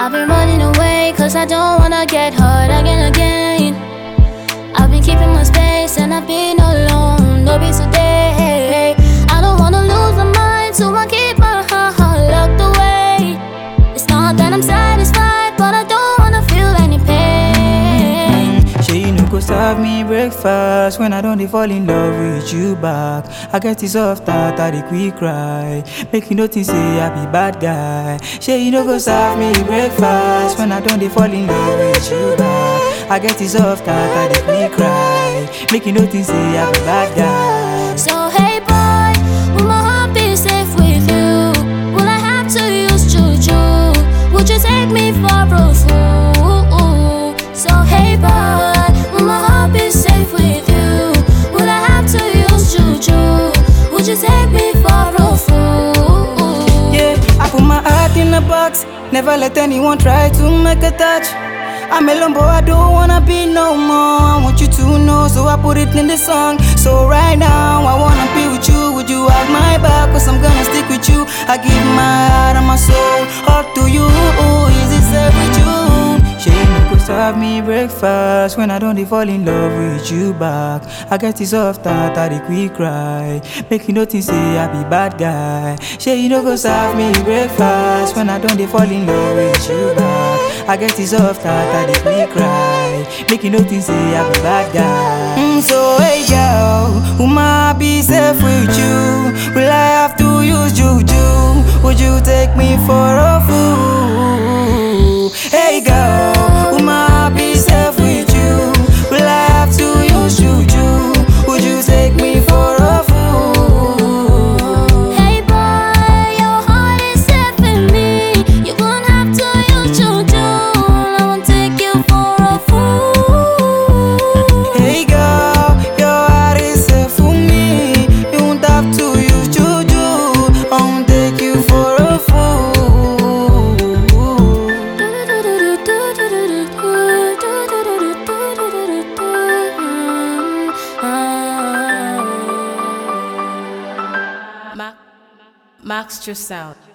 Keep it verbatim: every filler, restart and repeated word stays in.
I've been running away cause I don't wanna get hurt again again. I've been keeping my space and I've been alone, no be today. I don't wanna lose my mind, so I keep my heart locked away. It's not that I'm satisfied, but I don't wanna feel any pain. She you no go serve me breakfast when I don't dey fall in love with you back. I get this soft heart, I dey quick cry. Make you no think say I be bad guy. She you no go serve me breakfast when I don't dey fall in love with you back. I get this soft heart, I dey quick cry. Make you no think say I be bad guy. So hey boy, will my heart be safe with you? Will I have to use juju? Would you take me for a fool? So hey boy, will my heart be safe with you? Will I have to use juju? Would you take me for a fool? Yeah, I put my heart in a box. Never let anyone try to make a touch. I'm alone, but I don't wanna be no more. I want you to know, so I put it in the song. So right now, I wanna be with you. Would you have my back? Cause I'm gonna stick with you. I give my heart and my soul up to you. Is it safe with you? She no go serve me breakfast when I don't dey fall in love with you back. I get this soft heart, I dey quick cry. Make you no think say I be bad guy. She no go serve me breakfast when I don't dey fall in love with you back. I get this soft heart, I dey quick cry. Make you no think say I be bad guy. Mm, so hey girl, will I be safe with you? Will I have to use juju? Would you take me for a fool? Hey girl, will I be safe with you? Will I have to use juju? Would you take me for a fool? Hey boy, your heart is safe with me. You won't have to use juju. I won't take you for a fool. Hey girl, your heart is safe for me. You won't have to use juju. I won't take you for a fool. Max True Sound.